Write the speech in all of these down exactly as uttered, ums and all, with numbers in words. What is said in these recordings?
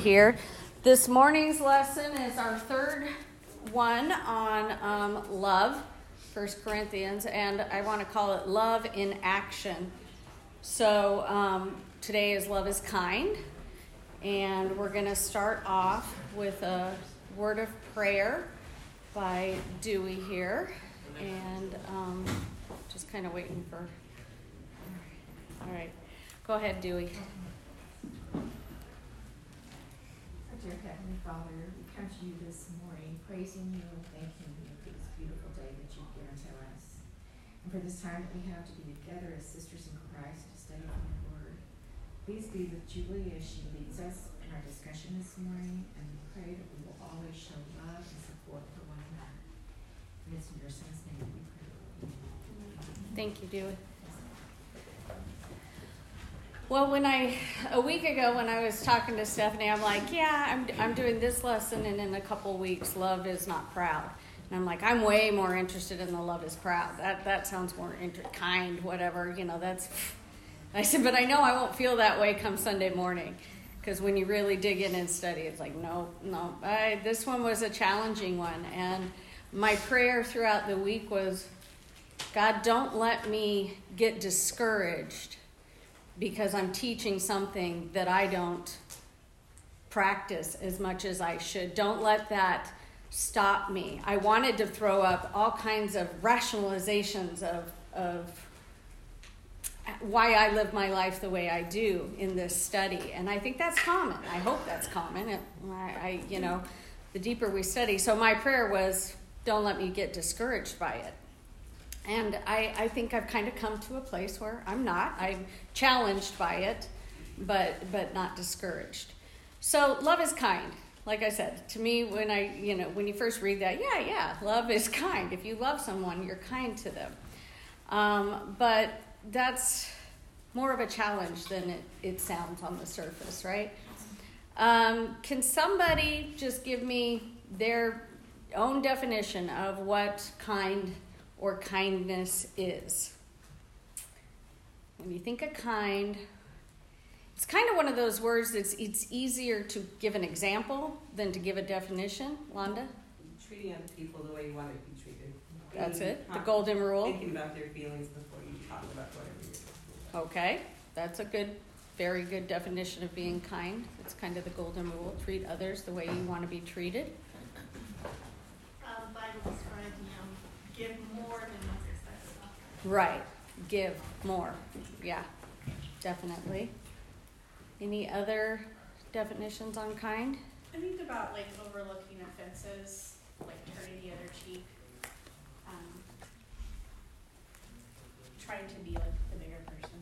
here. This morning's lesson is our third one on um, love, First Corinthians, and I want to call it Love in Action. So um, today is Love is Kind, and we're going to start off with a word of prayer by Dewey here, and um, just kind of waiting for... All right, go ahead, Dewey. Dear Heavenly Father, we come to you this morning, praising you and thanking you for this beautiful day that you've given to us, and for this time that we have to be together as sisters in Christ to study from your word. Please be with Julie as she leads us in our discussion this morning, and we pray that we will always show love and support for one another. And it's in your son's name we pray. Thank you, Dewey. Well, when I, a week ago when I was talking to Stephanie, I'm like, yeah, I'm I'm doing this lesson, and in a couple weeks, love is not proud. And I'm like, I'm way more interested in the love is proud. That that sounds more inter- kind, whatever, you know, that's, I said, but I know I won't feel that way come Sunday morning. Because when you really dig in and study, it's like, no, no. I, this one was a challenging one. And my prayer throughout the week was, God, don't let me get discouraged because I'm teaching something that I don't practice as much as I should. Don't let that stop me. I wanted to throw up all kinds of rationalizations of, of why I live my life the way I do in this study. And I think that's common. I hope that's common. It, I, I, you know, the deeper we study. So my prayer was, don't let me get discouraged by it. And I, I think I've kind of come to a place where I'm not. I'm challenged by it, but but not discouraged. So love is kind. Like I said, to me, when I you know when you first read that, yeah, yeah, love is kind. If you love someone, you're kind to them. Um, but that's more of a challenge than it, it sounds on the surface, right? Um, can somebody just give me their own definition of what kind or kindness is? When you think of kind, it's kind of one of those words that's it's easier to give an example than to give a definition. Londa? Treating other people the way you want to be treated. That's Being it, the golden rule. Thinking about their feelings before you talk about whatever you're doing. Okay, that's a good, very good definition of being kind. It's kind of the golden rule. Treat others the way you want to be treated. Uh, the Bible describes, you know, give more than what's expected of. Right, give more. Yeah, definitely. Any other definitions on kind? I think about like overlooking offenses, like turning the other cheek, um, trying to be like the bigger person.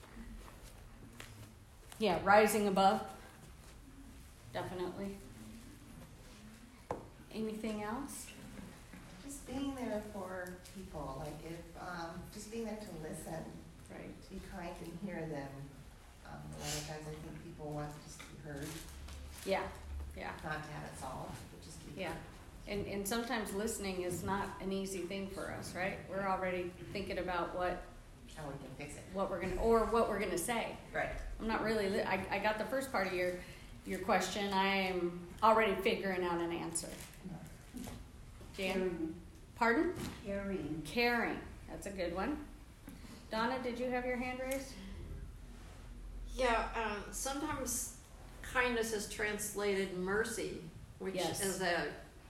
Yeah, rising above. Definitely. Anything else? Just being there for people, like if, um, just being there to listen, Right. to be kind and hear them. Um, a lot of times I think people want just to be heard, Yeah, yeah, not to have it solved, but just to be yeah. heard. And and sometimes listening is not an easy thing for us, right? We're already thinking about what How we can fix it. what we're gonna or what we're gonna say. Right. I'm not really. Li- I I got the first part of your your question. I am already figuring out an answer. Jan, pardon? Caring. Caring. That's a good one. Donna, did you have your hand raised? Yeah, um, sometimes kindness is translated mercy, which Yes. is a,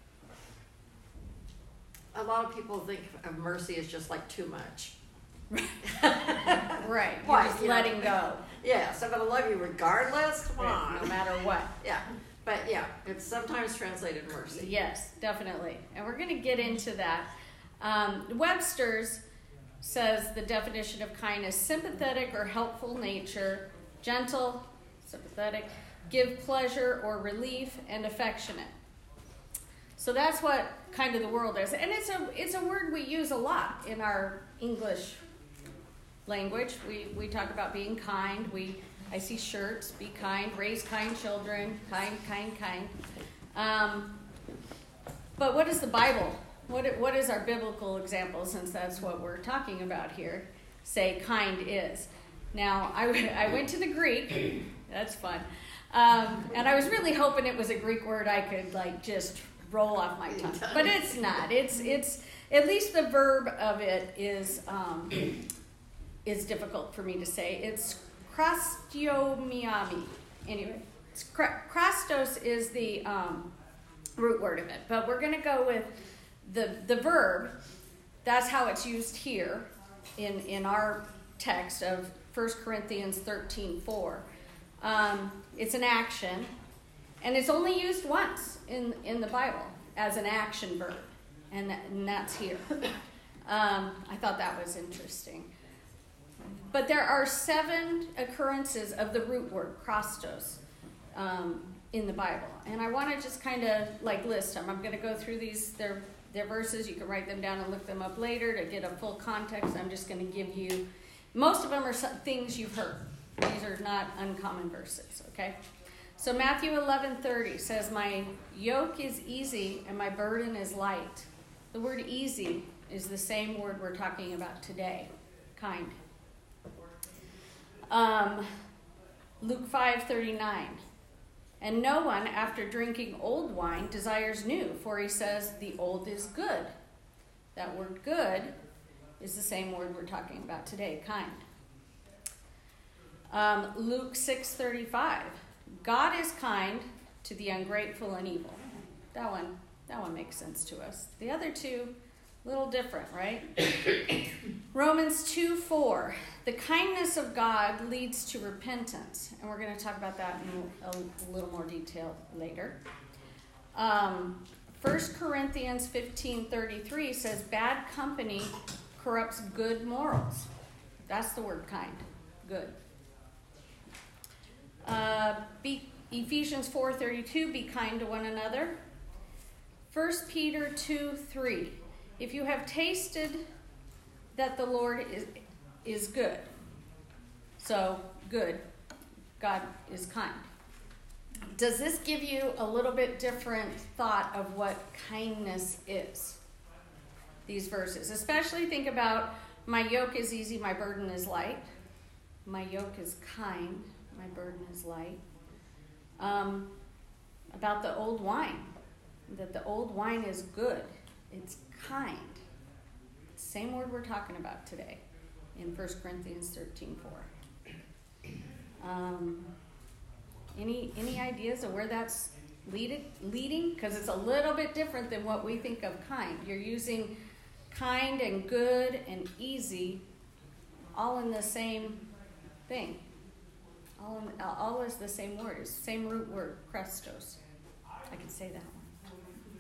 a lot of people think of mercy as just like too much. Right. You're Why, just you know? letting go. Yeah, so I'm going to love you regardless, come Right, on. no matter what. Yeah, but yeah, it's sometimes translated mercy. Yes, definitely. And we're going to get into that. Um, Webster's says the definition of kindness: sympathetic or helpful nature, gentle, sympathetic, give pleasure or relief, and affectionate. So that's what kind of the world is. And it's a it's a word we use a lot in our English language. We we talk about being kind. We I see shirts, be kind, raise kind children, kind, kind, kind. Um, but what is the Bible? What what is our biblical example, since that's what we're talking about here, say kind is? Now, I, I went to the Greek. That's fun. Um, and I was really hoping it was a Greek word I could like just roll off my tongue, but it's not. It's it's at least the verb of it is um, is difficult for me to say. It's krastiomiami. Anyway, it's kra- krastos is the um, root word of it, but we're going to go with the the verb. That's how it's used here in in our text of First Corinthians thirteen four. Um, it's an action, and it's only used once in, in the Bible as an action verb, and, that, and that's here. Um, I thought that was interesting. But there are seven occurrences of the root word, krastos, um, in the Bible. And I want to just kind of like list them. I'm going to go through these. They're, they're verses. You can write them down and look them up later to get a full context. I'm just going to give you, most of them are things you've heard. These are not uncommon verses, okay? So Matthew eleven thirty says, my yoke is easy and my burden is light. The word easy is the same word we're talking about today, kind. Um, Luke five thirty-nine, and no one after drinking old wine desires new, for he says the old is good. That word good is the same word we're talking about today, kind. Um, Luke six thirty-five. God is kind to the ungrateful and evil. That one, that one makes sense to us. The other two, a little different, right? Romans two four. The kindness of God leads to repentance, and we're going to talk about that in a, a little more detail later. Um, First Corinthians fifteen thirty-three says, bad company corrupts good morals. That's the word kind, good. Uh, be, Ephesians four thirty-two, be kind to one another. First Peter two three, if you have tasted that the Lord is, is good. So, good. God is kind. Does this give you a little bit different thought of what kindness is? These verses. Especially think about, my yoke is easy, my burden is light. My yoke is kind. My burden is light. Um, about the old wine, that the old wine is good. It's kind. Same word we're talking about today in First Corinthians thirteen four. Um, any any ideas of where that's leaded, leading? Because it's a little bit different than what we think of kind. You're using kind and good and easy all in the same thing. All, in, all is the same word. It's the same root word, krastos. I can say that one.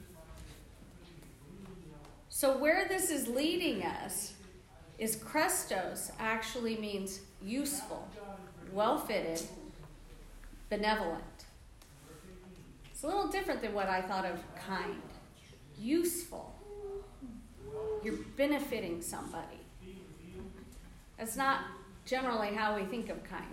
So where this is leading us is krastos actually means useful, well-fitted, benevolent. It's a little different than what I thought of kind. Useful. You're benefiting somebody. That's not generally how we think of kind.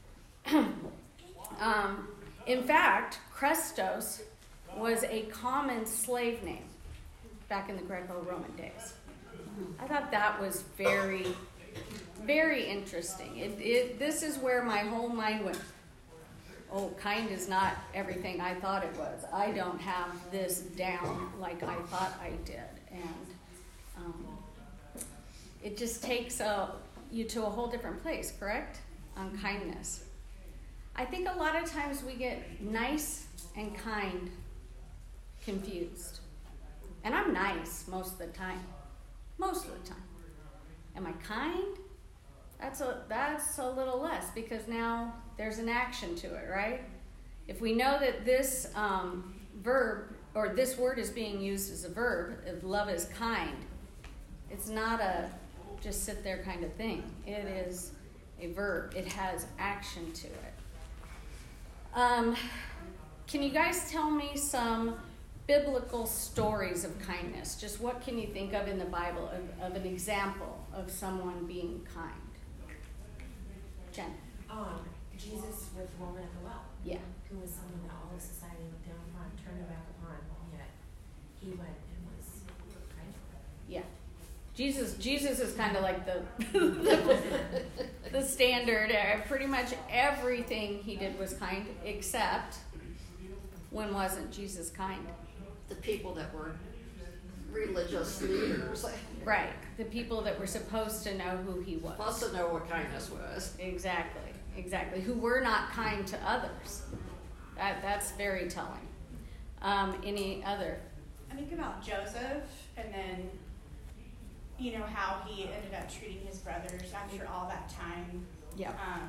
um, in fact, krastos was a common slave name back in the Greco-Roman days. I thought that was very, very interesting. It, it, this is where my whole mind went, oh, kind is not everything I thought it was. I don't have this down like I thought I did. And um, it just takes a, you to a whole different place, correct? On kindness. I think a lot of times we get nice and kind confused. And I'm nice most of the time. Most of the time. Am I kind? That's a that's a little less, because now there's an action to it, right? If we know that this um, verb or this word is being used as a verb, if love is kind, it's not a just sit there kind of thing. It is a verb. It has action to it. Um, can you guys tell me some biblical stories of kindness? Just what can you think of in the Bible of, of an example of someone being kind? Jen? Um, Jesus with the woman at the well. Yeah. Who was someone that all of society looked down upon, turned their back upon, and yet he went and was kind. Yeah. Jesus, Jesus is kind of like the, the the standard. Uh, Pretty much everything he did was kind, except when wasn't Jesus kind? The people that were religious leaders Right, the people that were supposed to know who he was. supposed to know what kindness was. Exactly, exactly. Who were not kind to others. That that's very telling. Um, any other? I think about Joseph, and then, you know, how he ended up treating his brothers after all that time. Yeah. Um,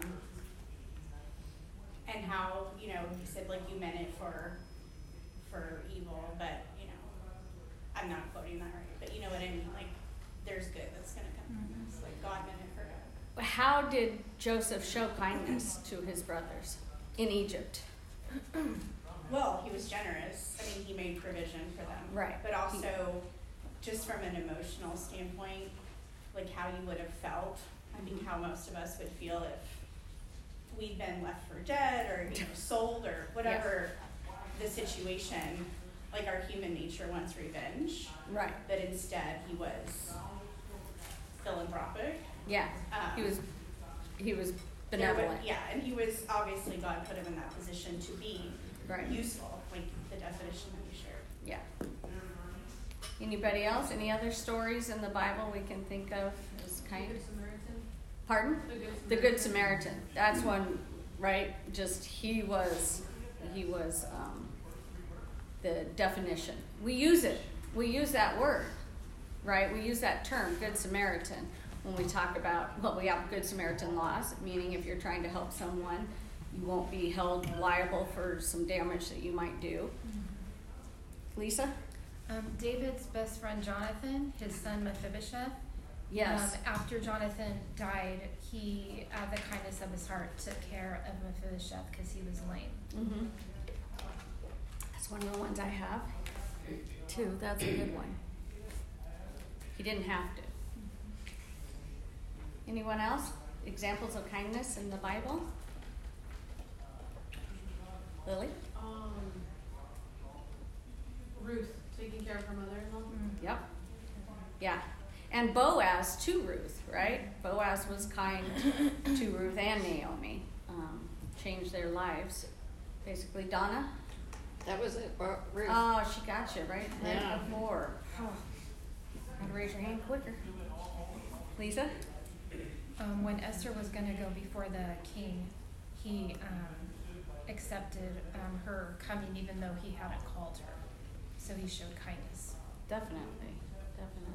and how, you know, he said, like, you meant it for for evil, but, you know, I'm not quoting that right, but you know what I mean? Like, there's good that's going to come from this. Like, God meant it for good. How did Joseph show kindness to his brothers in Egypt? Well, he was generous. I mean, he made provision for them. Right. But also, just from an emotional standpoint, like how you would have felt, I think how most of us would feel if we'd been left for dead or, you know, sold or whatever the situation. Like, our human nature wants revenge. Right. But instead, he was philanthropic. Yeah. Um, He was he was there wa- benevolent. Yeah, and he was, obviously, God put him in that position to be Right. useful, like the definition that we shared. Yeah. Anybody else? Any other stories in the Bible we can think of as kind? Good Samaritan. Pardon? The Good The Good Samaritan. That's one, right? Just he was, he was um, the definition. We use it. We use that word, right? We use that term, Good Samaritan, when we talk about, well, we have Good Samaritan laws, meaning if you're trying to help someone, you won't be held liable for some damage that you might do. Lisa? Um, David's best friend Jonathan, his son Mephibosheth. Yes. Um, after Jonathan died, he, out of the kindness of his heart, took care of Mephibosheth because he was lame. Mm-hmm. That's one of the ones I have, too. That's a good one. He didn't have to. Anyone else? Examples of kindness in the Bible? Lily? Um, Ruth taking care of her mother-in-law. Yep. Yeah. And Boaz to Ruth, right? Boaz was kind to Ruth and Naomi. Um, changed their lives. Basically, Donna? That was it. Well, Ruth. Oh, she got you right right Yeah. before. Oh. Gotta raise your hand quicker. Lisa? Um, when Esther was going to go before the king, he um, accepted um, her coming even though he hadn't called her. So he showed kindness. Definitely, definitely.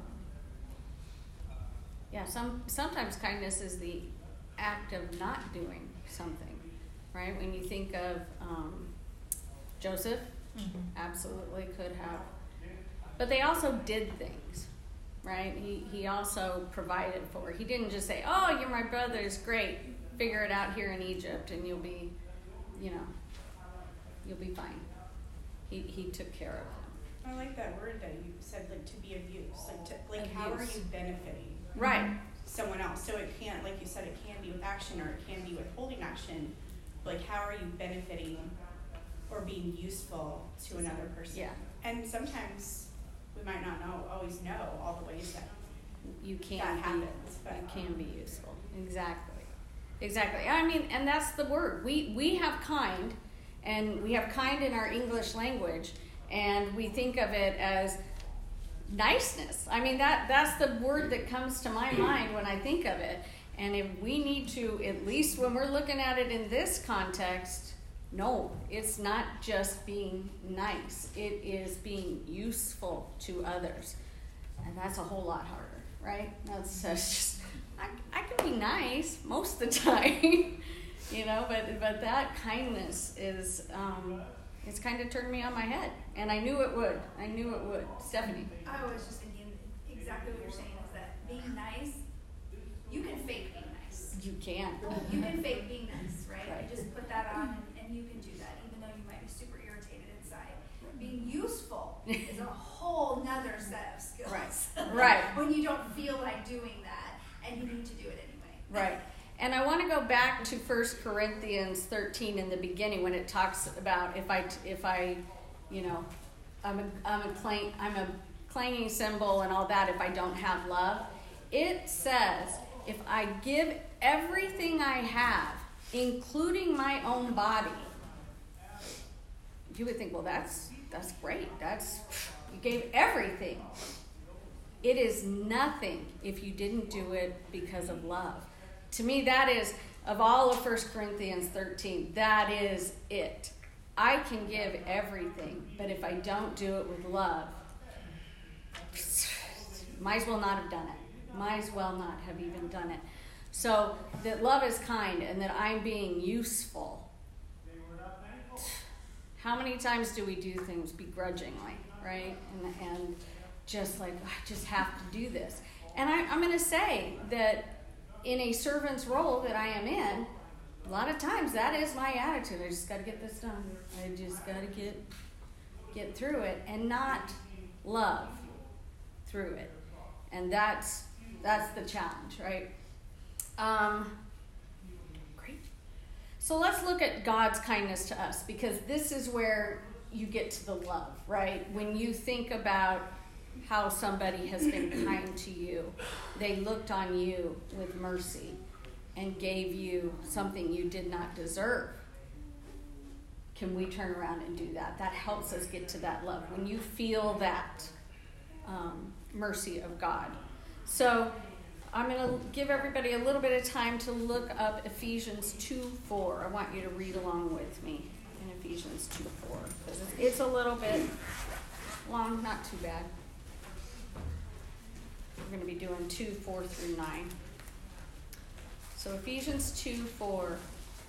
Yeah, some sometimes kindness is the act of not doing something, right? When you think of um, Joseph, Mm-hmm. absolutely could have, but they also did things, right? He he also provided for. He didn't just say, "Oh, you're my brother. It's great. Figure it out here in Egypt, and you'll be, you know, you'll be fine." He he took care of them. I like that word that you said, like, to be of use. Like, to, like Of how are use. you benefiting Right. someone else? So it can't, like you said, it can be with action or it can be withholding action. Like, how are you benefiting or being useful to another person? Yeah. And sometimes we might not know, always know all the ways that You can that be, happens, but you can be useful. Exactly. Exactly. I mean, and that's the word. We we have kind, and we have kind in our English language, and we think of it as niceness. I mean, that that's the word that comes to my mind when I think of it. And if we need to, at least when we're looking at it in this context, no, it's not just being nice. It is being useful to others. And that's a whole lot harder, right? That's, that's just, I, I can be nice most of the time, you know, but but that kindness is, um, it's kind of turned me on my head. And I knew it would. I knew it would. Stephanie. I was just thinking exactly what you're saying is that being nice, you can fake being nice. You can. You can fake being nice, right? Right. You just put that on and, and you can do that even though you might be super irritated inside. Being useful is a whole nother set of skills. Right. Right. When you don't feel like doing that and you need to do it anyway. Right. And I want to go back to First Corinthians thirteen in the beginning when it talks about if I, if I, you know, I'm a, I'm a claim, I'm a clanging cymbal and all that if I don't have love. It says, if I give everything I have, including my own body, you would think, well, that's that's great. That's you gave everything. It is nothing if you didn't do it because of love. To me, that is, of all of First Corinthians thirteen, that is it. I can give everything, but if I don't do it with love, might as well not have done it. Might as well not have even done it. So that love is kind and that I'm being useful. How many times do we do things begrudgingly, right? And, and just like, I just have to do this. And I, I'm going to say that in a servant's role that I am in, a lot of times that is my attitude. I just got to get this done. I just got to get get through it and not love through it. And that's that's the challenge, right? Um, great. So let's look at God's kindness to us, because this is where you get to the love, right? When you think about how somebody has been kind to you, they looked on you with mercy and gave you something you did not deserve. Can we turn around and do that? That helps us get to that love. When you feel that um, mercy of God. So I'm going to give everybody a little bit of time to look up Ephesians two four. I want you to read along with me in Ephesians two four, because it's a little bit long, not too bad. We're going to be doing two four through nine. So Ephesians two four.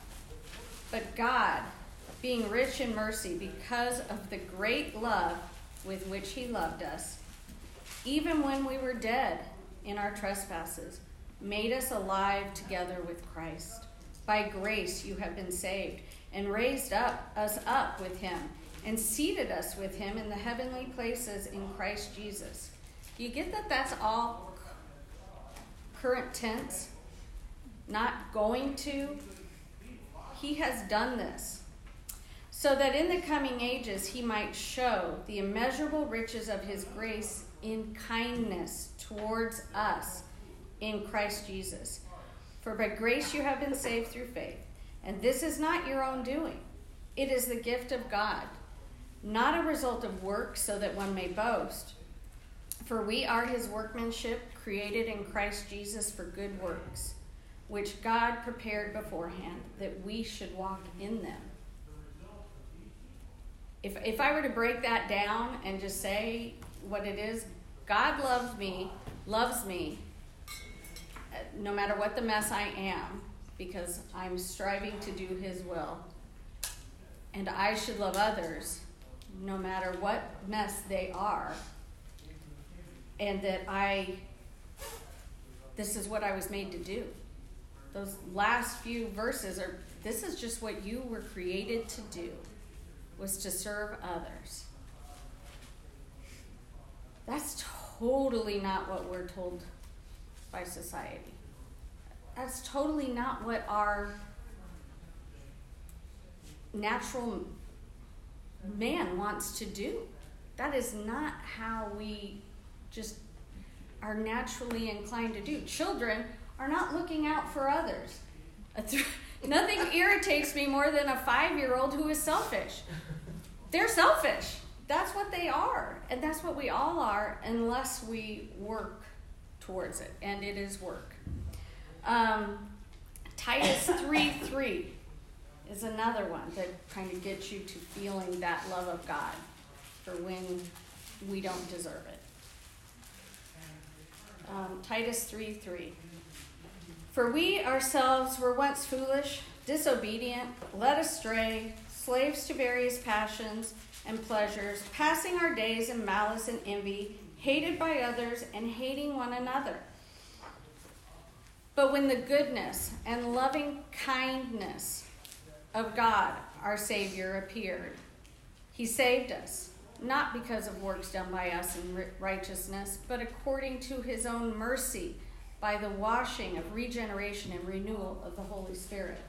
But God, being rich in mercy because of the great love with which he loved us, even when we were dead in our trespasses, made us alive together with Christ. By grace you have been saved, and raised up us up with him, and seated us with him in the heavenly places in Christ Jesus. Do you get that that's all current tense? Not going to. He has done this, so that in the coming ages he might show the immeasurable riches of his grace in kindness towards us in Christ Jesus. For by grace you have been saved through faith, and this is not your own doing. It is the gift of God, not a result of works, so that one may boast. For we are his workmanship, created in Christ Jesus for good works, which God prepared beforehand that we should walk in them. If if I were to break that down and just say what it is, God loves me, loves me, no matter what the mess I am, because I'm striving to do his will. And I should love others, no matter what mess they are. And that I, this is what I was made to do. Those last few verses are, this is just what you were created to do, was to serve others. That's totally not what we're told by society. That's totally not what our natural man wants to do. That is not how we just are naturally inclined to do. Children are not looking out for others. Nothing irritates me more than a five-year-old who is selfish. They're selfish. That's what they are. And that's what we all are, unless we work towards it. And it is work. Um, Titus three three is another one that kind of gets you to feeling that love of God for when we don't deserve it. Um, Titus three three. For we ourselves were once foolish, disobedient, led astray, slaves to various passions and pleasures, passing our days in malice and envy, hated by others and hating one another. But when the goodness and loving kindness of God, our Savior, appeared, he saved us, not because of works done by us in righteousness, but according to his own mercy, by the washing of regeneration and renewal of the Holy Spirit.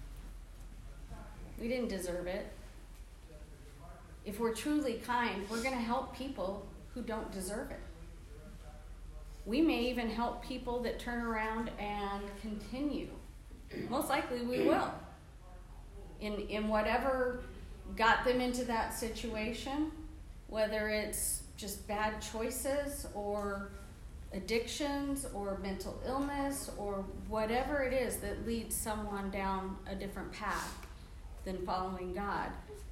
We didn't deserve it. If we're truly kind, we're going to help people who don't deserve it. We may even help people that turn around and continue. Most likely we will. In, in whatever got them into that situation, whether it's just bad choices or addictions or mental illness or whatever it is that leads someone down a different path than following God,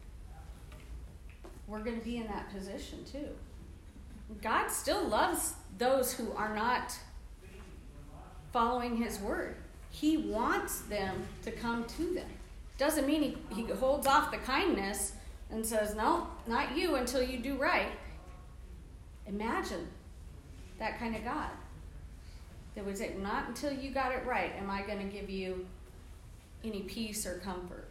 we're going to be in that position too. God still loves those who are not following his word. He wants them to come to them. Doesn't mean he, he holds off the kindness and says, no, not you until you do right. Imagine that kind of God that would say, not until you got it right am I going to give you any peace or comfort.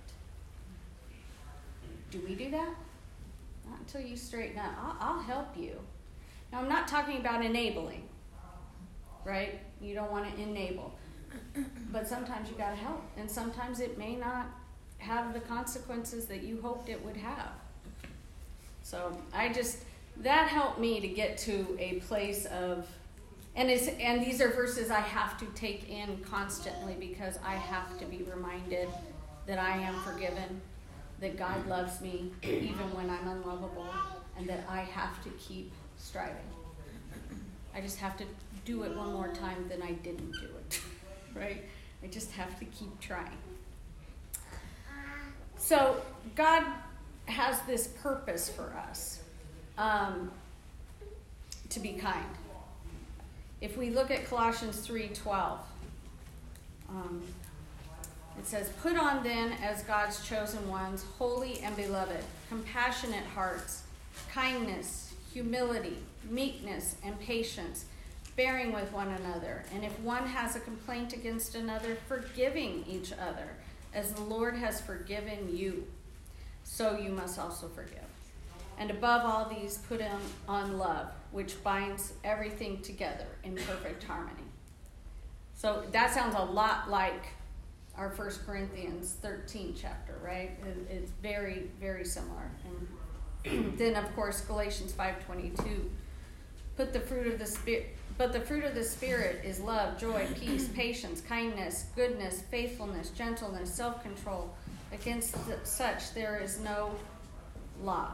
Do we do that? Not until you straighten up. I'll, I'll help you. Now, I'm not talking about enabling, right? You don't want to enable. But sometimes you got to help. And sometimes it may not have the consequences that you hoped it would have. So I just, that helped me to get to a place of, and it's, and these are verses I have to take in constantly because I have to be reminded that I am forgiven, that God loves me even when I'm unlovable, and that I have to keep striving. I just have to do it one more time than I didn't do it, right? I just have to keep trying. So God has this purpose for us, um, to be kind. If we look at Colossians three twelve, um, it says, "Put on then as God's chosen ones, holy and beloved, compassionate hearts, kindness, humility, meekness, and patience, bearing with one another. And if one has a complaint against another, forgiving each other, as the Lord has forgiven you, so you must also forgive. And above all these, put on, on love, which binds everything together in perfect harmony." So that sounds a lot like our First Corinthians thirteen chapter, right? It, it's very, very similar. And then, of course, Galatians five twenty-two. Put the fruit of the Spirit, but the fruit of the Spirit is love, joy, peace, patience, kindness, goodness, faithfulness, gentleness, self-control. Against the, such there is no law.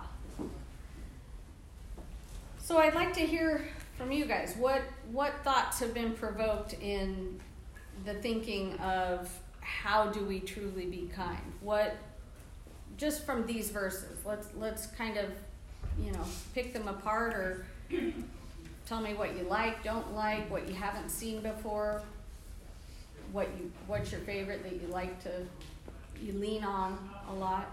So I'd like to hear from you guys. What what thoughts have been provoked in the thinking of how do we truly be kind? What, just from these verses, let's let's kind of, you know, pick them apart, or tell me what you like, don't like, what you haven't seen before, what you what's your favorite that you like to you lean on a lot.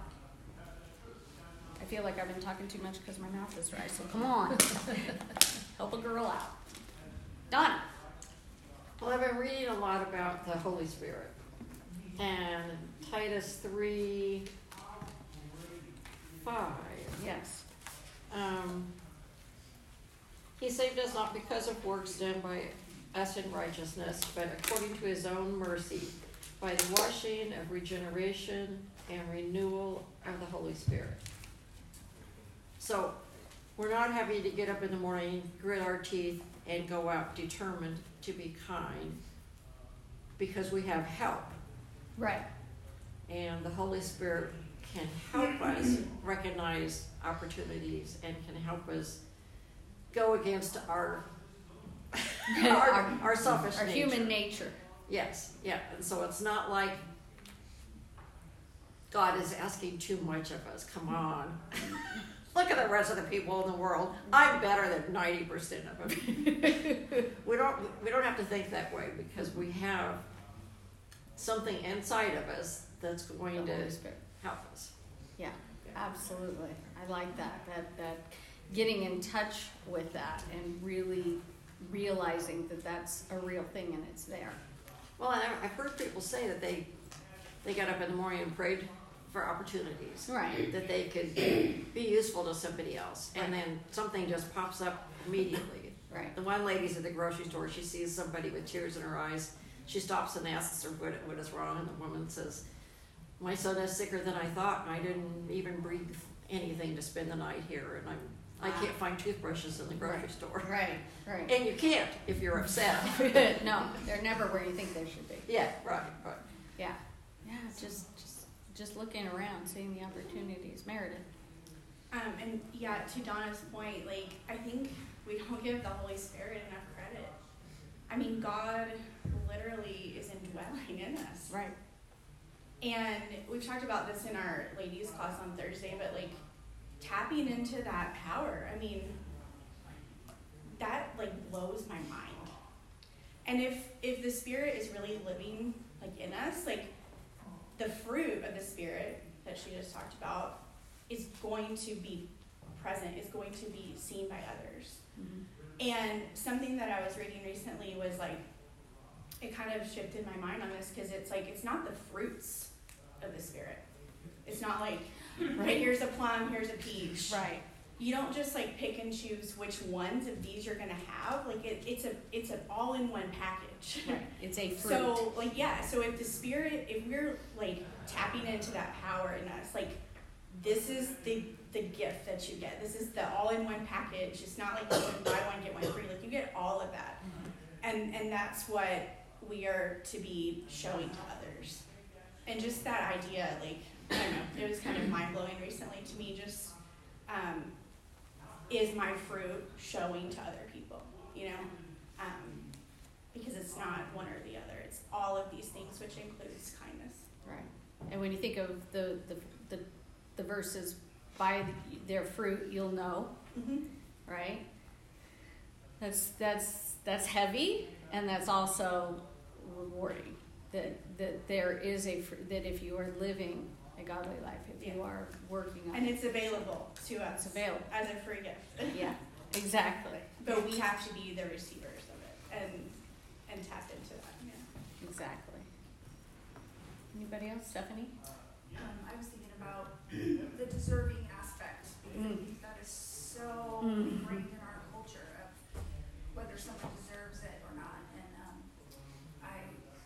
I feel like I've been talking too much because my mouth is dry, so come on. Help a girl out. Donna. Well, I've been reading a lot about the Holy Spirit. And Titus three five. Yes. Um, he saved us not because of works done by us in righteousness, but according to his own mercy, by the washing of regeneration and renewal of the Holy Spirit. So we're not having to get up in the morning, grit our teeth, and go out determined to be kind, because we have help. Right. And the Holy Spirit can help us recognize opportunities and can help us go against our our, our, our selfish our nature. human nature. Yes, yeah. And so it's not like God is asking too much of us. Come on. Look at the rest of the people in the world. I'm better than ninety percent of them. we don't we don't have to think that way, because we have something inside of us that's going The to Holy Spirit. help us. Yeah, absolutely. I like that. That that getting in touch with that and really realizing that that's a real thing and it's there. Well, and I've heard people say that they they got up in the morning and prayed for opportunities. Right. That they could be useful to somebody else. And then something just pops up immediately. Right. The one lady's at the grocery store, she sees somebody with tears in her eyes. She stops and asks her what, what is wrong, and the woman says, "My son is sicker than I thought, and I didn't even breathe anything to spend the night here, and I'm I can't find toothbrushes in the grocery Right. store. Right, right. And you can't if you're upset. No, they're never where you think they should be. Yeah, right, right. Yeah, yeah, just, just, just looking around, seeing the opportunities. Meredith. Um, and yeah, to Donna's point, like, I think we don't give the Holy Spirit enough credit. I mean, God literally is indwelling in us. Right. And we've talked about this in our ladies class on Thursday, but like tapping into that power, I mean, that like blows my mind. And if if the Spirit is really living like in us, like the fruit of the Spirit that she just talked about is going to be present, is going to be seen by others. Mm-hmm. And something that I was reading recently was like, it kind of shifted my mind on this, because it's like, it's not the fruits of the Spirit. It's not like, right, hey, here's a plum, here's a peach. Right. You don't just like pick and choose which ones of these you're gonna have. Like it, it's a it's an all-in-one package. Right. It's a fruit. So like yeah, so if the Spirit, if we're like tapping into that power in us, like this is the the gift that you get. This is the all-in-one package. It's not like you can buy one get one free. Like you get all of that, and and that's what we are to be showing to others. And just that idea, like I don't know, it was kind of mind-blowing recently to me. Just um, is my fruit showing to other people? You know, um, because it's not one or the other. It's all of these things, which includes kindness. Right. And when you think of the the the, the verses, by their fruit you'll know, mm-hmm. right? That's that's that's heavy, and that's also rewarding. That that there is a that if you are living a godly life, if yeah. you are working on and it, it's available to us. It's available as a free gift. Yeah, exactly. But we have to be the receivers of it and and tap into that. Yeah. Exactly. Anybody else, Stephanie? Um, I was thinking about the deserving aspect, because mm. I think that is so mm. ingrained in our culture of whether someone deserves it or not. And um, I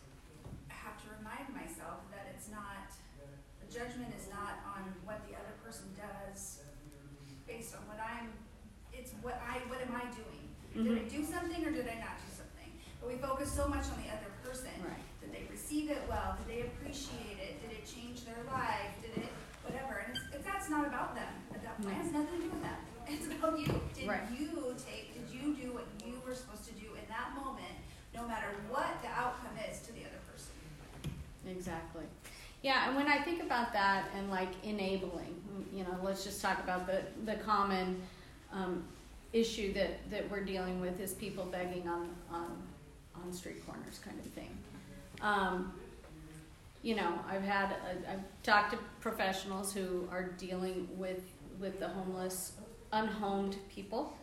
have to remind myself that it's not, the judgment is not on what the other person does based on what I'm, it's what I, what am I doing? Mm-hmm. Did I do something or did I not do something? But we focus so much on the other person. Right. Did they receive it well? Did they appreciate it? Did it change their life? Did it, whatever? And it's, it's that's not about them. That No. has nothing to do with them. It's about you. Did right. you take, did you do what you were supposed to do in that moment, no matter what the outcome is to the other person? Exactly. Yeah, and when I think about that and like enabling, you know, let's just talk about the, the common um, issue that, that we're dealing with is people begging on, on, on street corners kind of thing. Um, you know, I've had, a, I've talked to professionals who are dealing with, with the homeless, unhomed people,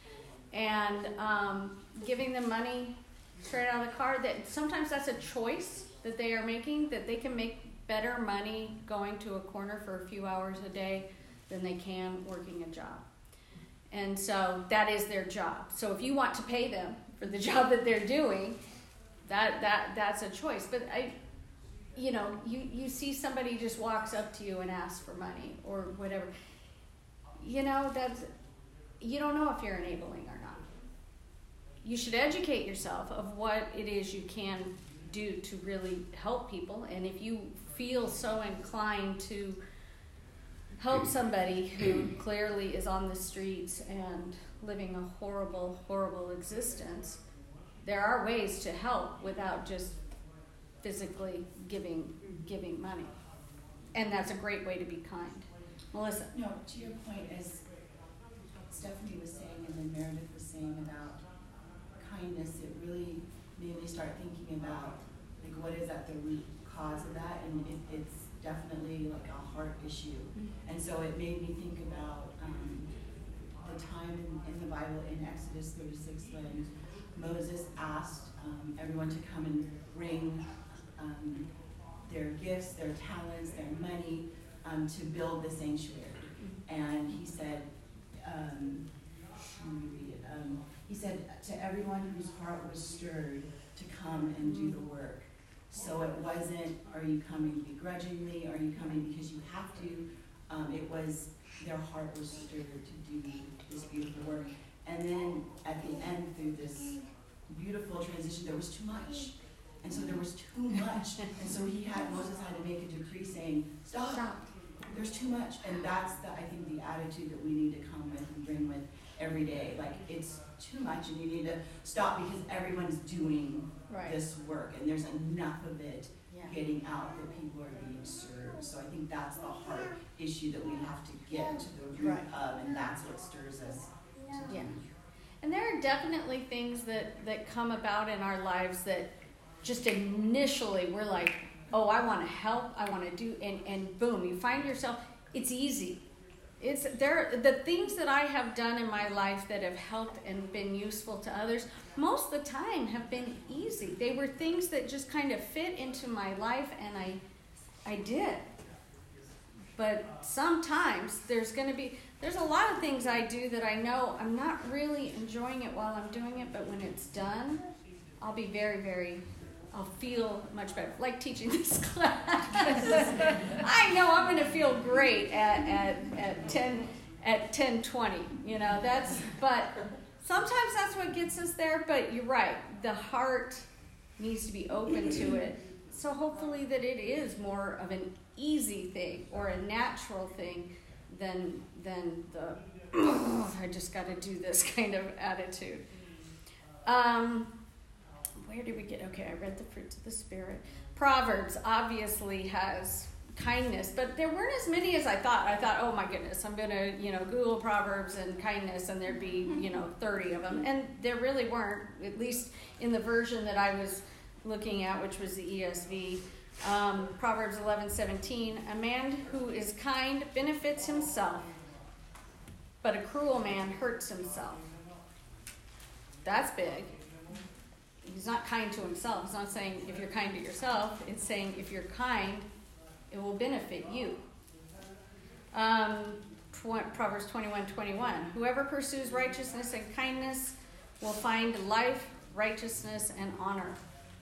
and um, giving them money straight out of the car. That sometimes that's a choice that they are making, that they can make better money going to a corner for a few hours a day than they can working a job. And so that is their job. So if you want to pay them for the job that they're doing, that that that's a choice. But I, you know, you, you see somebody just walks up to you and asks for money or whatever. You know, that's, you don't know if you're enabling or not. You should educate yourself of what it is you can do to really help people. And if you feel so inclined to help somebody who clearly is on the streets and living a horrible, horrible existence, there are ways to help without just physically giving giving money. And that's a great way to be kind. Melissa? No, to your point, as Stephanie was saying and then Meredith was saying about kindness, it really made me start thinking about like what is at the root cause of that, and it, it's definitely like a heart issue. Mm-hmm. And so it made me think about um, the time in, in the Bible in Exodus thirty-six when Moses asked um, everyone to come and bring um, their gifts, their talents, their money um, to build the sanctuary. Mm-hmm. And he said, um, let me read it. Um, he said to everyone whose heart was stirred to come and do the work. So it wasn't, are you coming begrudgingly? Are you coming because you have to? Um, it was their heart was stirred to do this beautiful work. And then at the end, through this beautiful transition, there was too much. And so there was too much. And so he had, Moses had to make a decree saying, stop, Stop. there's too much. And that's, the, I think, the attitude that we need to come with and bring with every day. Like, it's too much and you need to stop because everyone's doing Right. this work. And there's enough of it Yeah. getting out that people are being served. So I think that's the heart issue that we have to get to the root Right. of, and that's what stirs us to Yeah. do. And there are definitely things that, that come about in our lives that just initially we're like, oh, I want to help, I want to do, and, and boom, you find yourself, it's easy. It's there. The things that I have done in my life that have helped and been useful to others, most of the time have been easy. They were things that just kind of fit into my life, and I, I did. But sometimes there's going to be, there's a lot of things I do that I know I'm not really enjoying it while I'm doing it, but when it's done, I'll be very, very, I'll feel much better. Like teaching this class. I know I'm going to feel great at, at, at ten, at ten twenty, you know, that's, but sometimes that's what gets us there, but you're right. The heart needs to be open to it. So hopefully that it is more of an easy thing or a natural thing than than the oh, I just got to do this kind of attitude. Um, where did we get? Okay, I read the fruits of the Spirit. Proverbs obviously has kindness, but there weren't as many as I thought. I thought, oh my goodness, I'm gonna you know Google Proverbs and kindness, and there'd be you know thirty of them, and there really weren't. At least in the version that I was looking at, which was the E S V. Um, Proverbs eleven seventeen, a man who is kind benefits himself, but a cruel man hurts himself. That's big. He's not kind to himself. It's not saying if you're kind to yourself. It's saying if you're kind, it will benefit you. Um, tw- Proverbs twenty-one twenty-one, whoever pursues righteousness and kindness will find life, righteousness, and honor.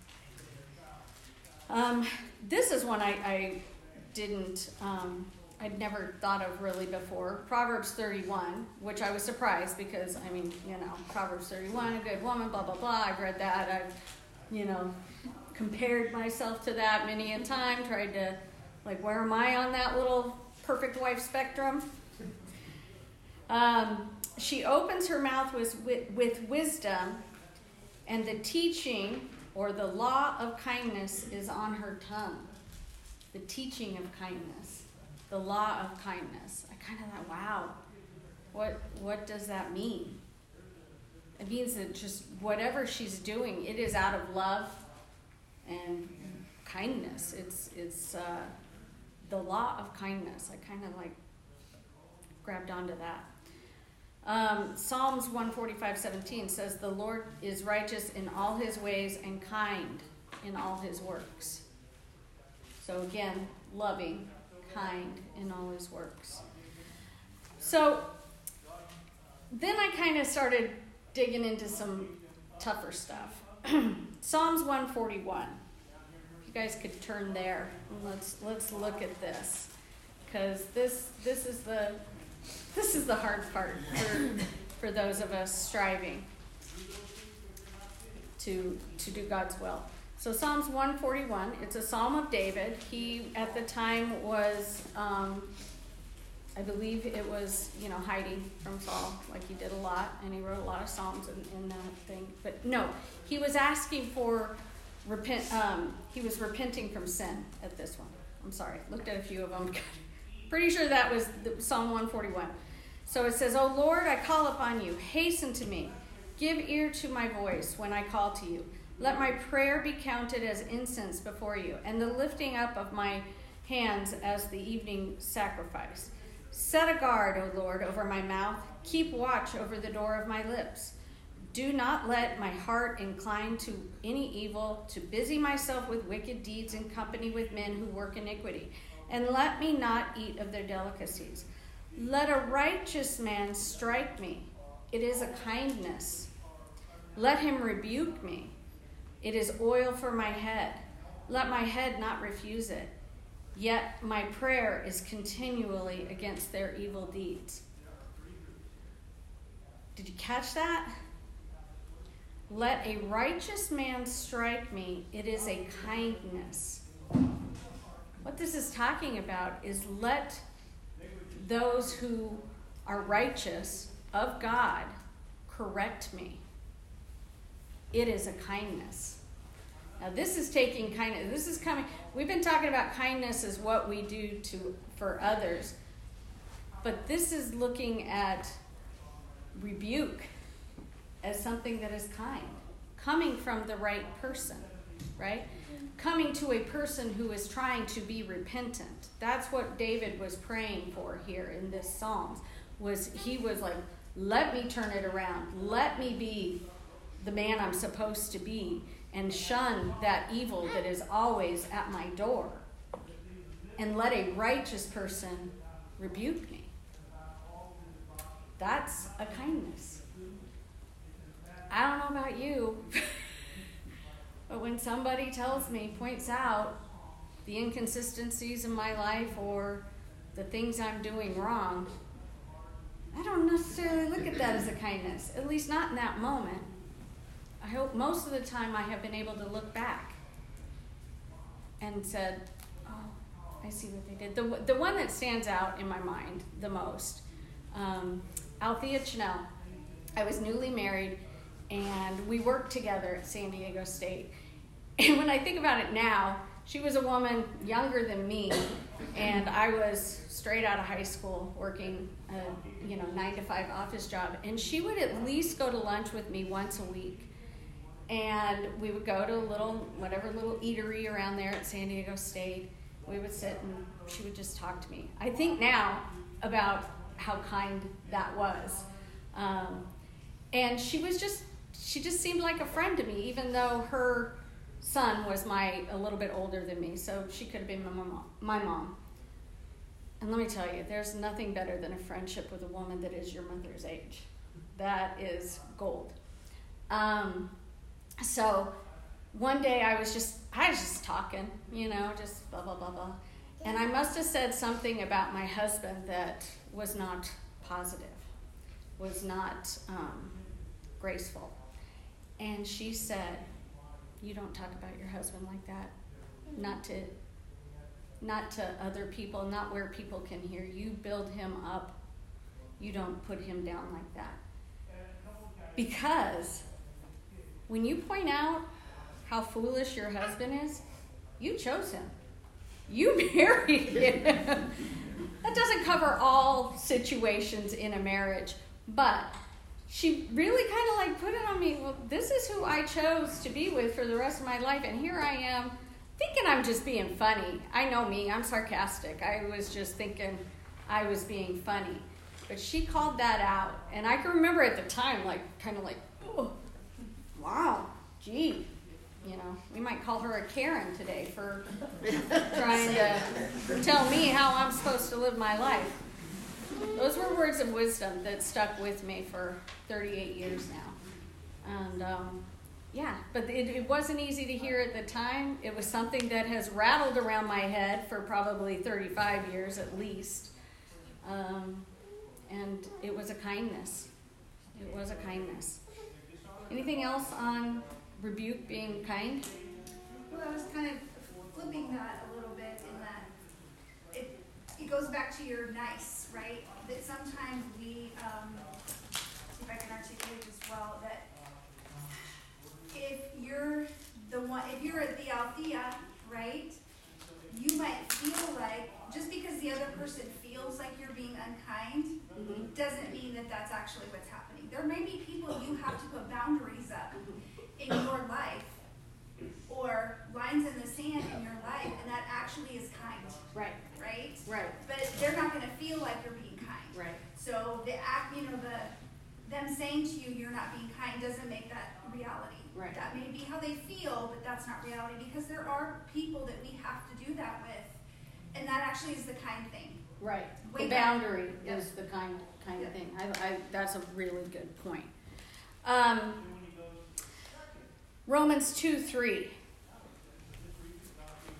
Um, this is one I, I didn't, um, I'd never thought of really before. Proverbs thirty-one, which I was surprised because, I mean, you know, Proverbs thirty-one, a good woman, blah, blah, blah. I've read that. I've, you know, compared myself to that many a time, tried to, like, where am I on that little perfect wife spectrum? Um, she opens her mouth with, with, with wisdom, and the teaching or the law of kindness is on her tongue. The teaching of kindness. The law of kindness. I kind of thought, wow, what what does that mean? It means that just whatever she's doing, it is out of love and kindness. It's it's uh, the law of kindness. I kind of like grabbed onto that. Um, Psalms one forty-five seventeen says, the Lord is righteous in all his ways and kind in all his works. So again, loving, kind in all his works. So then I kind of started digging into some tougher stuff. Psalms one forty-one. If you guys could turn there, and let's let's look at this, because this this is the This is the hard part for, for those of us striving to, to do God's will. So Psalms one forty-one, it's a psalm of David. He, at the time, was, um, I believe it was, you know, hiding from Saul, like he did a lot, and he wrote a lot of psalms in, in that thing. But no, he was asking for, repent. Um, he was repenting from sin at this one. I'm sorry, looked at a few of them. Pretty sure that was the, Psalm one forty-one. So it says, O Lord, I call upon you. Hasten to me. Give ear to my voice when I call to you. Let my prayer be counted as incense before you, and the lifting up of my hands as the evening sacrifice. Set a guard, O Lord, over my mouth. Keep watch over the door of my lips. Do not let my heart incline to any evil, to busy myself with wicked deeds in company with men who work iniquity. And let me not eat of their delicacies. Let a righteous man strike me. It is a kindness. Let him rebuke me. It is oil for my head. Let my head not refuse it. yet my prayer is continually against their evil deeds. Did you catch that? Let a righteous man strike me, it is a kindness. What this is talking about is let those who are righteous of God correct me. It is a kindness. Now this is taking kindness, this is coming, we've been talking about kindness as what we do to for others, but this is looking at rebuke as something that is kind, coming from the right person, right? Coming to a person who is trying to be repentant. That's what David was praying for here in this Psalms, was he was like, let me turn it around. Let me be the man I'm supposed to be and shun that evil that is always at my door. And let a righteous person rebuke me. That's a kindness. I don't know about you, but when somebody tells me, points out the inconsistencies in my life or the things I'm doing wrong, I don't necessarily look at that as a kindness, at least not in that moment. I hope most of the time I have been able to look back and said, oh, I see what they did. The, the one that stands out in my mind the most, um, Althea Chanel. I was newly married, and we worked together at San Diego State. And when I think about it now, she was a woman younger than me, and I was straight out of high school working a you know nine to five office job. And she would at least go to lunch with me once a week. And we would go to a little, whatever little eatery around there at San Diego State. We would sit and she would just talk to me. I think now about how kind that was. Um, and she was just, she just seemed like a friend to me, even though her son was my, a little bit older than me. So she could have been my mom, my mom. And let me tell you, there's nothing better than a friendship with a woman that is your mother's age. That is gold. Um, so one day I was just, I was just talking, you know, just blah, blah, blah, blah. And I must have said something about my husband that was not positive, was not um, graceful. And she said, you don't talk about your husband like that. Not to, not to other people, not where people can hear. You build him up. You don't put him down like that. Because when you point out how foolish your husband is, you chose him. You married him. That doesn't cover all situations in a marriage, but she really kind of like put it on me, well, this is who I chose to be with for the rest of my life, and here I am thinking I'm just being funny. I know me, I'm sarcastic. I was just thinking I was being funny. But she called that out, and I can remember at the time, like, kind of like, oh, wow, gee. You know, we might call her a Karen today for trying to tell me how I'm supposed to live my life. Those were words of wisdom that stuck with me for thirty-eight years now. And, um, yeah, but it, it wasn't easy to hear at the time. It was something that has rattled around my head for probably thirty-five years at least. Um, and it was a kindness. It was a kindness. Anything else on rebuke being kind? Well, I was kind of flipping that a little bit in that it it goes back to your nice, right? That sometimes we, um, see if I can articulate this well, that if you're the one, if you're the Althea, right, you might feel like, just because the other person feels like you're being unkind, mm-hmm. doesn't mean that that's actually what's happening. There may be people you have to put boundaries up in your life, or lines in the sand in your life, and that actually is kind. Right. Right? Right. But they're not going to feel like you're being kind. Right. So the act, you know, the them saying to you you're not being kind doesn't make that reality. Right. That may be how they feel, but that's not reality, because there are people that we have to do that with, and that actually is the kind thing. Right. Way the back. boundary Yep. is the kind kind Yep. of thing. I, I, that's a really good point. Um, Romans two three.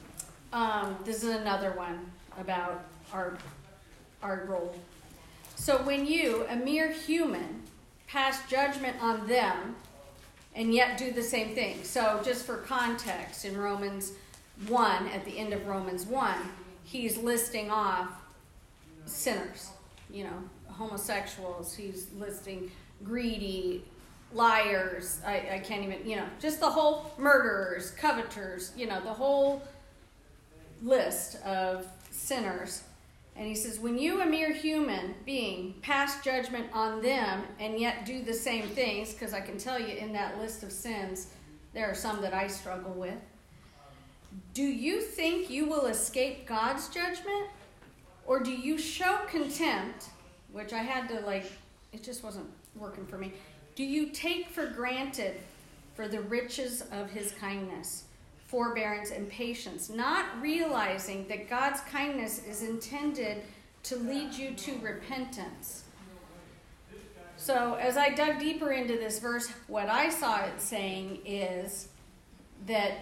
Um, this is another one about our our role. So when you, a mere human, pass judgment on them and yet do the same thing. So just for context, in Romans one, at the end of Romans one, he's listing off sinners, you know, homosexuals. He's listing greedy, liars, I, I can't even, you know, just the whole murderers, coveters, you know, the whole list of sinners. And he says, when you, a mere human being, pass judgment on them and yet do the same things, because I can tell you in that list of sins, there are some that I struggle with. Do you think you will escape God's judgment? Or do you show contempt, which I had to like, it just wasn't working for me. Do you take for granted for the riches of his kindness, forbearance, and patience, not realizing that God's kindness is intended to lead you to repentance? So as I dug deeper into this verse, what I saw it saying is that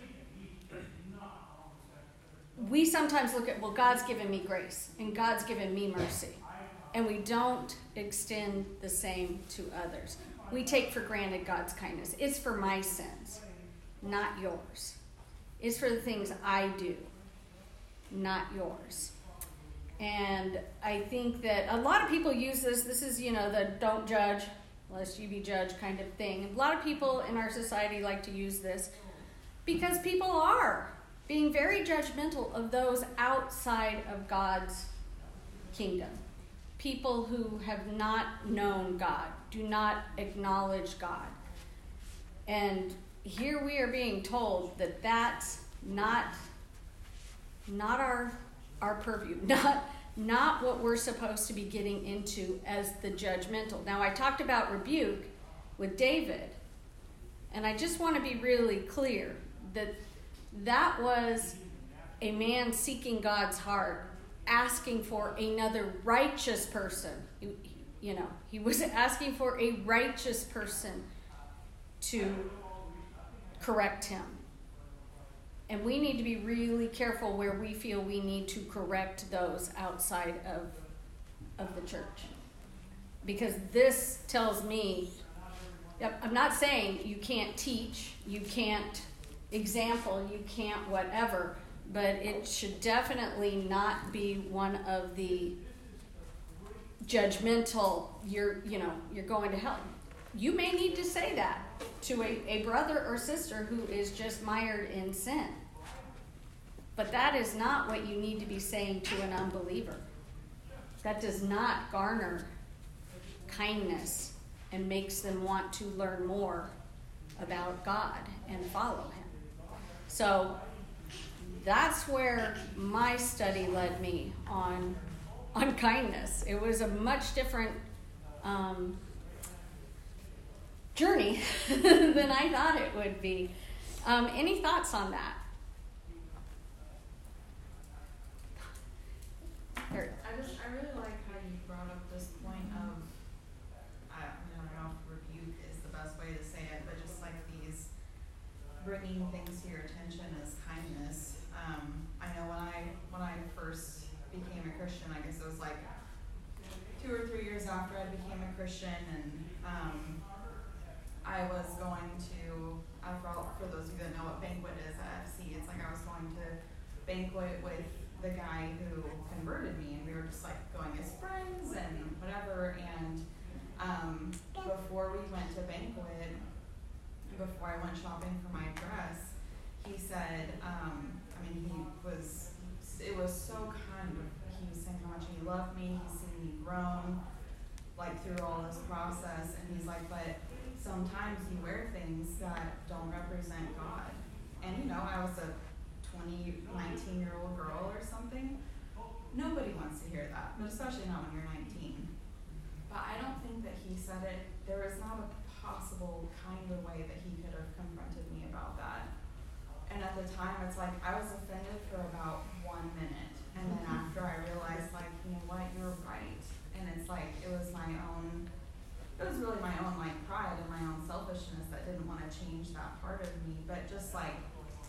we sometimes look at, well, God's given me grace and God's given me mercy, and we don't extend the same to others. We take for granted God's kindness. It's for my sins, not yours. It's for the things I do, not yours. And I think that a lot of people use this. This is, you know, the don't judge lest you be judged kind of thing. A lot of people in our society like to use this because people are being very judgmental of those outside of God's kingdom. People who have not known God, do not acknowledge God. And here we are being told that that's not, not our, our purview, not, not what we're supposed to be getting into as the judgmental. Now, I talked about rebuke with David, and I just want to be really clear that that was a man seeking God's heart, asking for another righteous person. You, you know, he was asking for a righteous person to correct him. And we need to be really careful where we feel we need to correct those outside of, of the church. Because this tells me, I'm not saying you can't teach, you can't example, you can't whatever, but it should definitely not be one of the judgmental, you're, you know, you're going to hell. You may need to say that to a, a brother or sister who is just mired in sin. But that is not what you need to be saying to an unbeliever. That does not garner kindness and makes them want to learn more about God and follow him. So that's where my study led me on, on kindness. It was a much different um, journey than I thought it would be. Um, any thoughts on that? Or, I just, I really like how you brought up this point of, I don't know if rebuke is the best way to say it, but just like these bringing things to your attention as kindness. Um, I know when I when I first became a Christian, I guess it was like two or three years after I became a Christian, and um, I was going to, uh, for, all, for those of you that know what banquet is at F C, it's like I was going to banquet with the guy who converted me, and we were just like going as friends and whatever. And um, before we went to banquet, before I went shopping for my dress, he said, um, I mean, he was, it was so kind of, he was saying how much he loved me, he's seen me grown, like through all this process, and he's like, but sometimes you wear things that don't represent God. And you know, I was a twenty, nineteen year old girl or something. Nobody wants to hear that, but especially not when you're nineteen. But I don't think that he said it, there was not a possible kinder way that he could have confronted me about that. And at the time, it's like I was offended for about one minute, and then after I realized, like, you know what, you're right. And it's like it was my own, it was really my own like pride and my own selfishness that didn't want to change that part of me. But just like after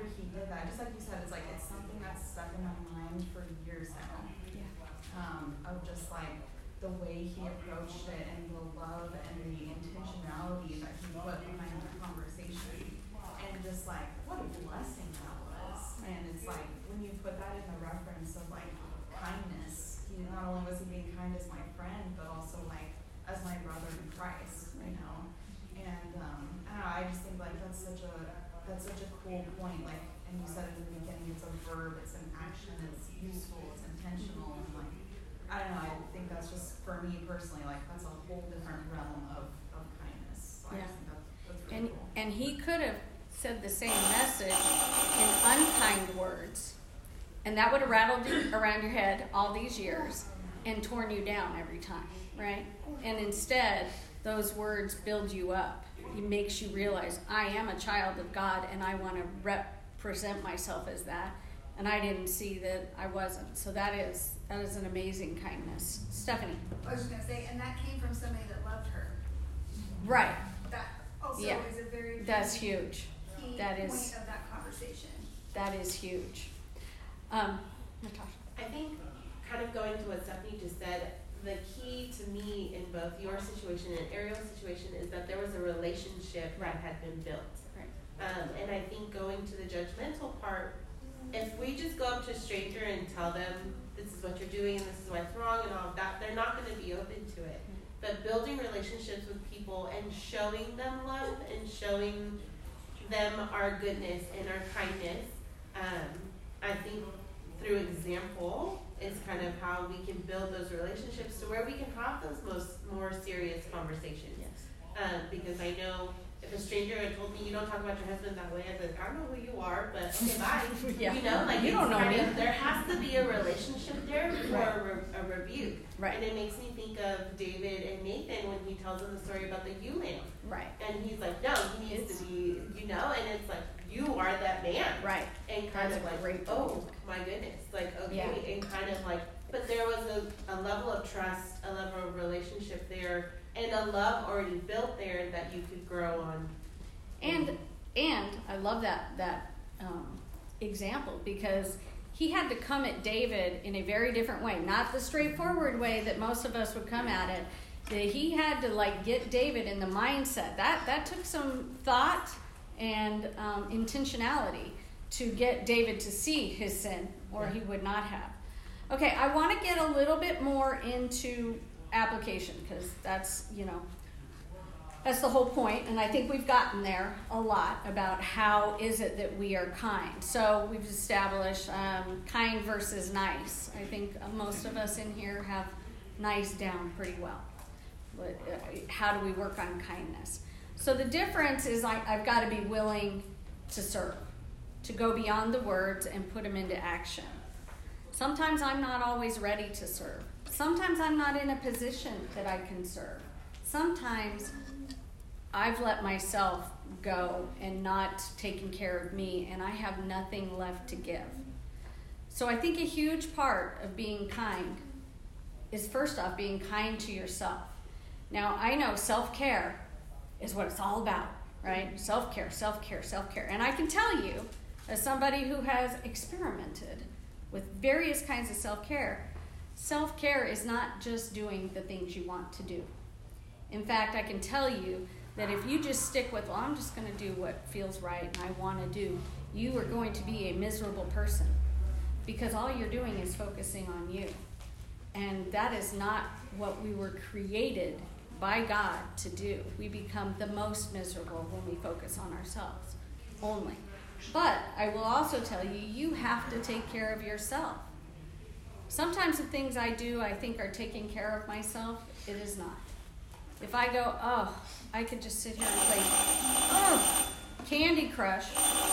after he did that, just like you said, it's like it's something that's stuck in my mind for years now. Yeah. Um, of just like the way he approached it and the love and the intentionality that he put behind the conversation. And just like, what a blessing that was. And it's like, when you put that in the reference of like kindness, he not only was he being kind as my friend, but also like as my brother in Christ, you know. And um, I don't know, I just think like that's such a that's such a cool point. Like, and you said it in the beginning, it's a verb, it's an action, it's useful, it's intentional, and like I don't know, I think that's just for me personally, like that's a whole different realm of, of kindness. So I Yeah. just think that's, that's really And cool. and he could have said the same message in unkind words, and that would have rattled you around your head all these years and torn you down every time, right? And instead, those words build you up. It makes you realize, I am a child of God, and I want to represent myself as that. And I didn't see that I wasn't. So that is that is an amazing kindness. Stephanie. I was just gonna say, and that came from somebody that loved her. Right. That also Yeah. is a very That's key, huge. key That point is- of that conversation. That is huge. Um, Natasha. I think, kind of going to what Stephanie just said, the key to me in both your situation and Ariel's situation is that there was a relationship Right. that had been built. Right. Um, and I think going to the judgmental part, if we just go up to a stranger and tell them this is what you're doing and this is what's wrong and all of that, they're not going to be open to it. But building relationships with people and showing them love and showing them our goodness and our kindness, um, I think through example is kind of how we can build those relationships to where we can have those most more serious conversations. Yes. Um, because I know if a stranger had told me you don't talk about your husband that way, I'd be like, I don't know who you are, but okay, bye. Yeah. You know, like You it's don't know kind me. of, there has to be a relationship there before Right. a, re- a rebuke. Right. And it makes me think of David and Nathan when he tells them the story about the ewe lamb. Right. And he's like, no, he needs It's- to be, you know, and it's like, you are that man. Right. And kind That's of a like, great oh point. my goodness, like okay, Yeah. and kind of like, but there was a, a level of trust, a level of relationship there, and a love already built there that you could grow on. And and I love that that um, example, because he had to come at David in a very different way, not the straightforward way that most of us would come at it. That he had to like get David in the mindset. That that took some thought and um, intentionality to get David to see his sin, or he would not have. Okay, I want to get a little bit more into application, because that's, you know, that's the whole point, and I think we've gotten there a lot about how is it that we are kind. So we've established um, kind versus nice. I think most of us in here have nice down pretty well. But uh, how do we work on kindness? So the difference is I, I've got to be willing to serve, to go beyond the words and put them into action. Sometimes I'm not always ready to serve. Sometimes I'm not in a position that I can serve. Sometimes I've let myself go and not taken care of me, and I have nothing left to give. So I think a huge part of being kind is, first off, being kind to yourself. Now, I know self-care is what it's all about, right? Self-care, self-care, self-care. And I can tell you, as somebody who has experimented with various kinds of self-care, self-care is not just doing the things you want to do. In fact, I can tell you that if you just stick with, well, I'm just going to do what feels right and I want to do, you are going to be a miserable person, because all you're doing is focusing on you. And that is not what we were created by God to do. We become the most miserable when we focus on ourselves only. But I will also tell you, you have to take care of yourself. Sometimes the things I do I think are taking care of myself. It is not. If I go, oh, I could just sit here and play oh, Candy Crush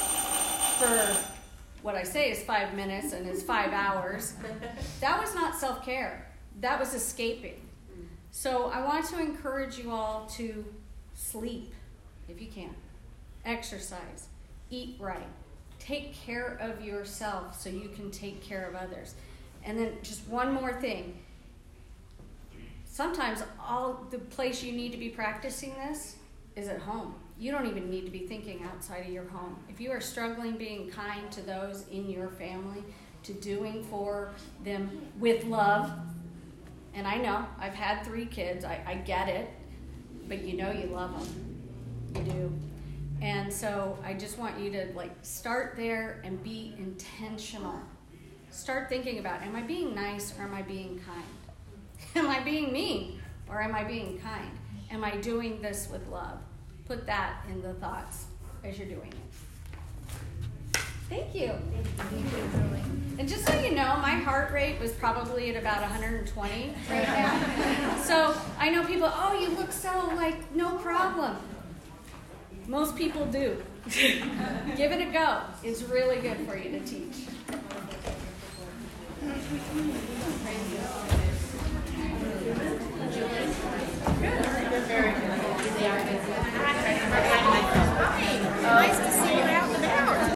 for what I say is five minutes and is five hours, that was not self-care. That was escaping. So I want to encourage you all to sleep, if you can, exercise, eat right, take care of yourself so you can take care of others. And then just one more thing. Sometimes all the place you need to be practicing this is at home. you don't even need to be thinking outside of your home. If you are struggling being kind to those in your family, to doing for them with love, and I know, I've had three kids, I, I get it, but you know you love them. You do. And so I just want you to like start there and be intentional. Start thinking about, am I being nice or am I being kind? Am I being mean or am I being kind? Am I doing this with love? Put that in the thoughts as you're doing it. Thank you. Thank you. And just so you know, my heart rate was probably at about one hundred twenty right now. So I know people, oh, you look so like, no problem. Most people do. Give it a go. It's really good for you to teach. Praise God.